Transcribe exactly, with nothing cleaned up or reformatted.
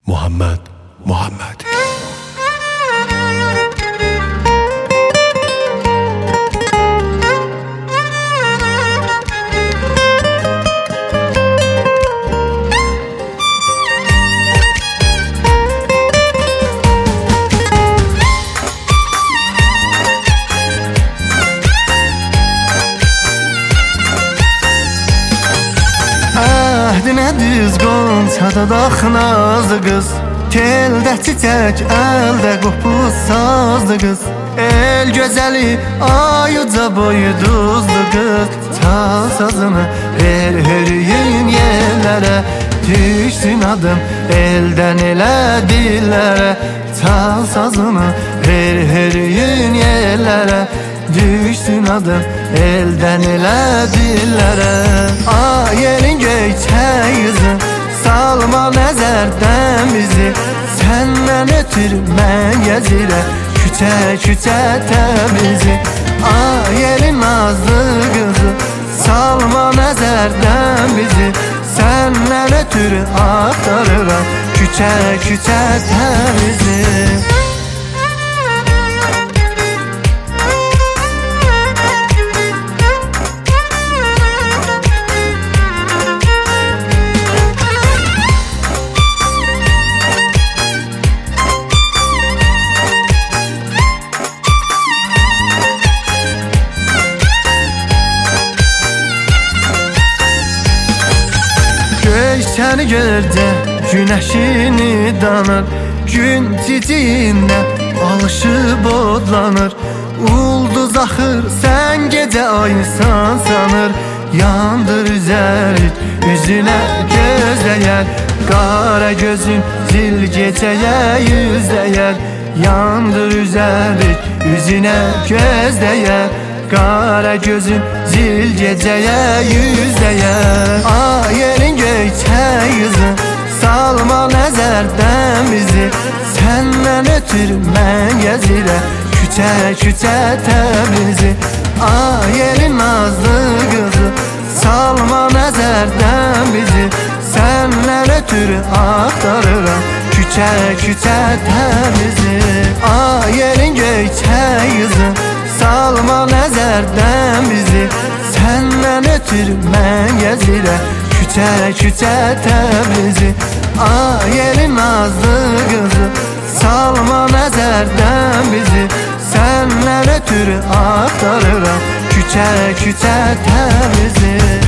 محمد محمدی. Əhdinə düz qonçada daxnazdı qız, teldə çiçək, əldə qopuz sazdı qız. El gözəli, ayuca boyu duzlu qız, çal sazını, ver hürüyün yerlərə, düşsün adım eldən elə dillərə. Çal sazını, ver hürüyün yerlərə, düşsün adım eldən elə dillərə. Ayelin göyçək yüzü, salma nəzərdən bizi, səndən ötür mən gəzirəm küçə küçə təmizi. Ayelin nazlı qızı, salma nəzərdən bizi, səndən ötür axtarıram küçə küçə təmizi. Səni görcə günəşini danır, gün ciciyindən alışıb odlanır. Ulduz axır, sən gecə aysan sanır, yandır üzərik üzünə gözləyər. Qara gözün zil gecəyə yüzləyər, yandır üzərik üzünə gözləyər. Qara gözün zil gecəyə yüzləyər. Ayelin göyçək yüzü, salma nəzərdən bizi, səndən ötür mən gəzirəm küçə küçə təmizi. Ayelin nazlı qızı, salma nəzərdən bizi, səndən ötür axtarıram küçə küçə təmizi. Ayelin göyçək yüzü, salma nəzərdən bizi, səndən ötür mən gəzirəm küçə küçə təmizi. Ayelin nazlı qızı, salma nəzərdən bizi, səndən ötür axtarıram küçə küçə təmizi.